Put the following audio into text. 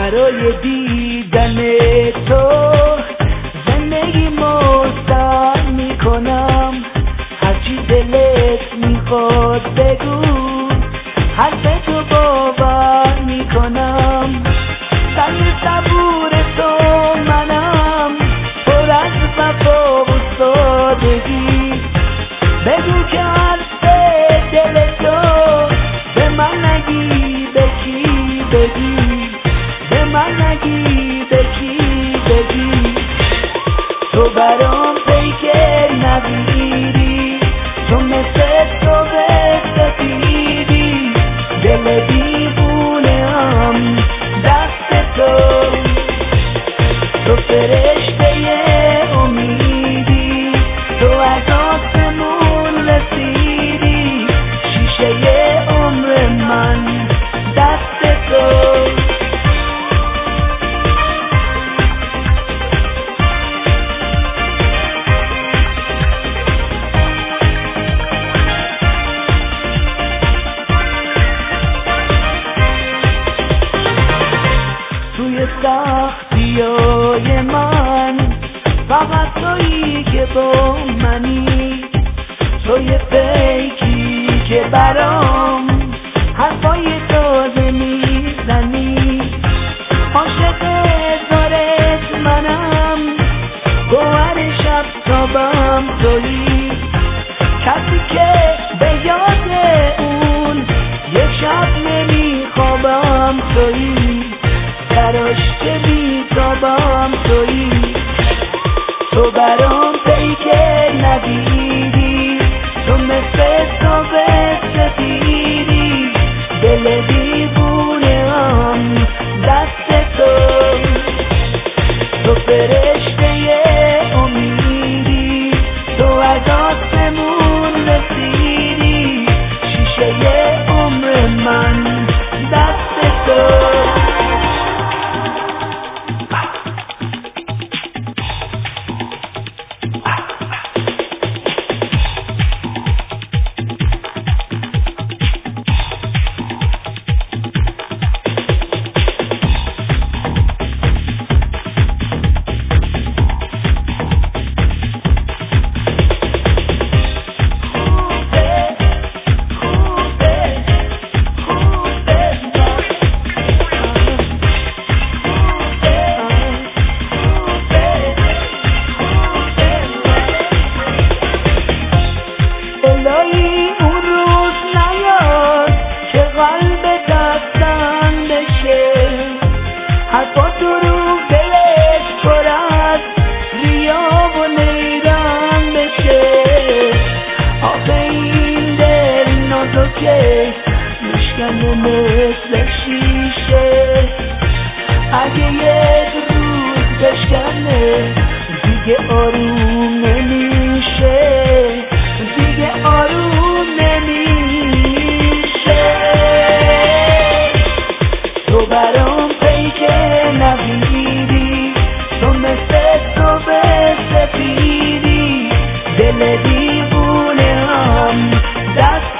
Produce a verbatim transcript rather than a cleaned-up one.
برای دیدن تو زندگی مستر میکنم، هرچی دلت میخواد بگو، حرف تو باور میکنم. سنگ صبور تو منم، پر از وفا و سادگی. بگو که حرف دل تو به من نگی، به کی بگی، به من نگی، به کی بگی. تو برام پیکر نبیری، تو مثل تو به سفیدی، دل دیوونه هم دست تو. تو فرشته امیدی، تو از آسمون رسیدی، شیشه عمر من دست تو. توی سختیای من فقط تویی که با منی، توی پیکی که برام حرفای تازه میزنی. عاشق دارت منم، گوهر شب تابم تویی، کسی که به یاد اون یک شب نمیخوابم تویی، براش که بیتابم تویی. تو برام پیکر نبیری، تو مثل تو به سفیدی، دل دیوونه هم دست تو. تو فرشته امیدی، تو از آسمون رسیدی، شیشه عمر من دست تو. الهی اون روز نیاد که قلب دستم بشه، حرفا تو رو دلش پر از ریا و نیرم بشه. آخه این دل نازکه میشکنه مثل شیشه، اگه یک روز بشکنه دیگه آروم نمیشه، دیگه آروم نمیشه. تو برام پیکر نبیری، تو مثل تو به سفیدی، دل دیوونه هم دست